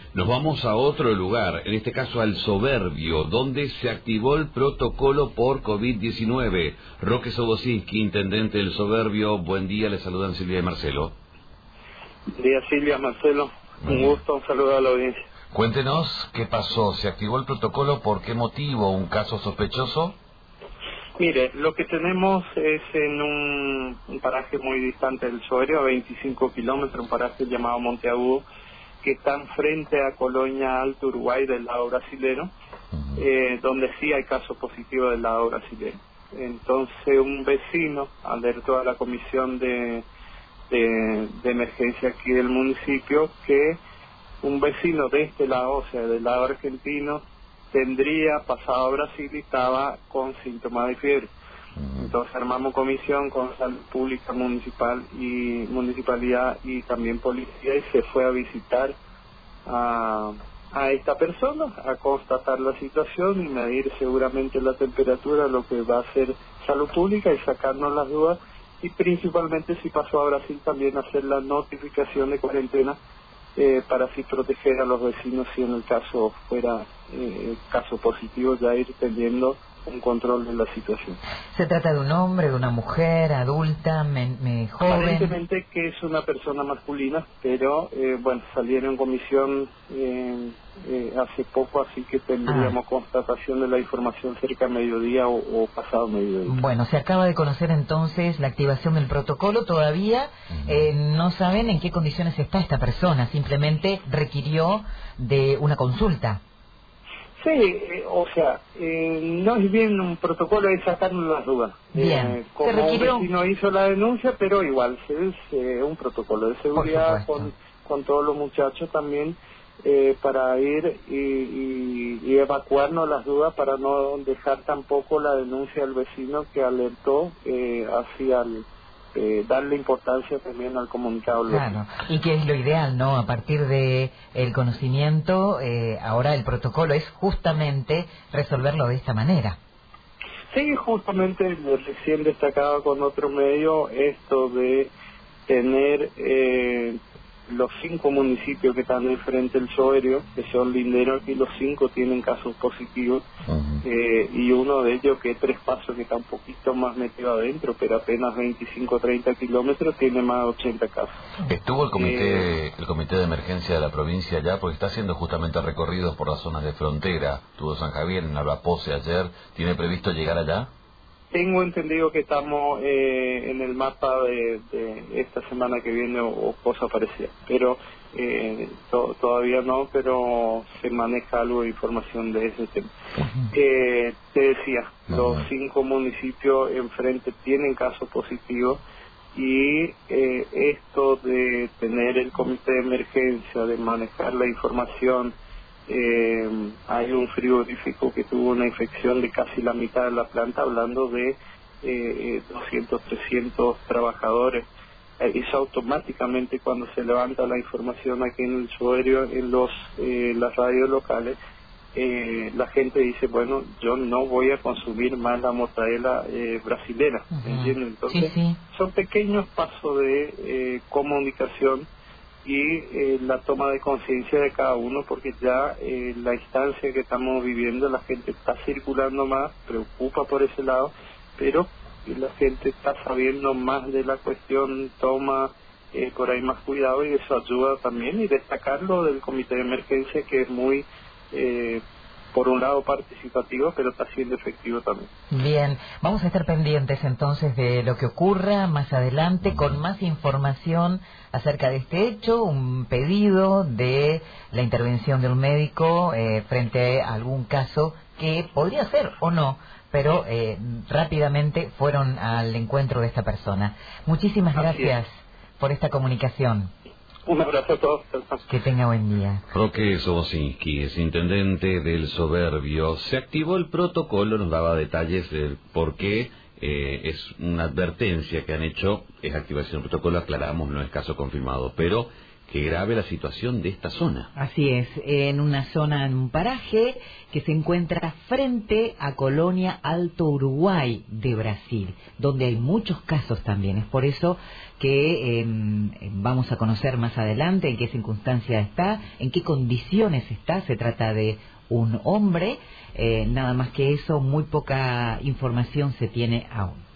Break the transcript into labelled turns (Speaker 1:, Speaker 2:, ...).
Speaker 1: Nos vamos a otro lugar, en este caso al Soberbio, donde se activó el protocolo por COVID-19. Roque Sobocinski, intendente del Soberbio, buen día, le saludan Silvia y Marcelo.
Speaker 2: Buen día, Silvia, Marcelo, un gusto, un saludo a la audiencia.
Speaker 1: Cuéntenos qué pasó, ¿se activó el protocolo? ¿Por qué motivo? ¿Un caso sospechoso?
Speaker 2: Mire, lo que tenemos es en un paraje muy distante del Soberbio, a 25 kilómetros, un paraje llamado Monte Agudo, que está frente a Colonia Alto, Uruguay, del lado brasilero, donde sí hay casos positivos del lado brasilero. Entonces un vecino alertó a la comisión de emergencia aquí del municipio que un vecino de este lado, o sea, del lado argentino, tendría pasado a Brasil y estaba con síntomas de fiebre. Entonces armamos comisión con salud pública municipal y municipalidad y también policía y se fue a visitar a esta persona, a constatar la situación y medir seguramente la temperatura, lo que va a hacer salud pública y sacarnos las dudas y principalmente si pasó a Brasil también hacer la notificación de cuarentena para así proteger a los vecinos si en el caso fuera caso positivo, ya ir teniendo un control de la situación.
Speaker 3: ¿Se trata de un hombre, de una mujer, adulta, joven?
Speaker 2: Aparentemente que es una persona masculina, pero bueno, salieron en comisión hace poco, así que tendríamos constatación de la información cerca de mediodía o pasado mediodía.
Speaker 3: Bueno, se acaba de conocer entonces la activación del protocolo, todavía no saben en qué condiciones está esta persona, simplemente requirió de una consulta.
Speaker 2: Sí, o sea, no es bien un protocolo, es sacarnos las dudas.
Speaker 3: Bien.
Speaker 2: Como un vecino hizo la denuncia, pero igual es un protocolo de seguridad con todos los muchachos también para ir y evacuarnos las dudas para no dejar tampoco la denuncia al vecino que alertó hacia darle importancia también al comunicado.
Speaker 3: Claro, y que es lo ideal, ¿no? A partir de el conocimiento, ahora el protocolo es justamente resolverlo de esta manera.
Speaker 2: Sí, justamente recién destacaba con otro medio esto de tener los 5 municipios que están enfrente del Soberbio, que son linderos, aquí los 5 tienen casos positivos, y uno de ellos que es Tres Pasos, que está un poquito más metido adentro, pero apenas 25 o 30 kilómetros, tiene más de 80 casos.
Speaker 1: ¿Estuvo el comité de emergencia de la provincia allá? Porque está haciendo justamente recorridos por las zonas de frontera. Estuvo San Javier, en Albapose ayer. ¿Tiene previsto llegar allá?
Speaker 2: Tengo entendido que estamos en el mapa de esta semana que viene o cosa parecida, pero todavía no, pero se maneja algo de información de ese tema. Te decía, los 5 municipios enfrente tienen casos positivos y esto de tener el comité de emergencia, de manejar la información. Hay un frigorífico que tuvo una infección de casi la mitad de la planta, hablando de 200, 300 trabajadores. Eso automáticamente cuando se levanta la información aquí en el Soberbio, en las radios locales, la gente dice, bueno, yo no voy a consumir más la mortadela brasilera, ¿entienden? Entonces, son pequeños pasos de comunicación y la toma de conciencia de cada uno, porque ya la instancia que estamos viviendo, la gente está circulando más, preocupa por ese lado, pero la gente está sabiendo más de la cuestión, toma por ahí más cuidado y eso ayuda también. Y destacarlo del comité de emergencia, que es muy por un lado participativo, pero está siendo efectivo también.
Speaker 3: Bien, vamos a estar pendientes entonces de lo que ocurra más adelante, con más información acerca de este hecho, un pedido de la intervención de un médico frente a algún caso que podría ser o no, pero rápidamente fueron al encuentro de esta persona. Muchísimas gracias por esta comunicación.
Speaker 2: Un abrazo a todos.
Speaker 3: Que tenga buen día.
Speaker 1: Roque Sobocinski es intendente del Soberbio. Se activó el protocolo, nos daba detalles del por qué. Es una advertencia que han hecho, es activación del protocolo, aclaramos, no es caso confirmado, pero Qué grave la situación de esta zona.
Speaker 3: Así es, en una zona, en un paraje que se encuentra frente a Colonia Alto Uruguay de Brasil, donde hay muchos casos también. Es por eso que vamos a conocer más adelante en qué circunstancia está, en qué condiciones está. Se trata de un hombre, nada más que eso, muy poca información se tiene aún.